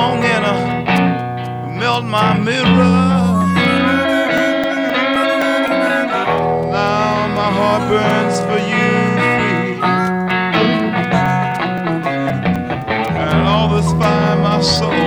longing to melt my mirror. Now my heart burns for you free, and all this by my soul.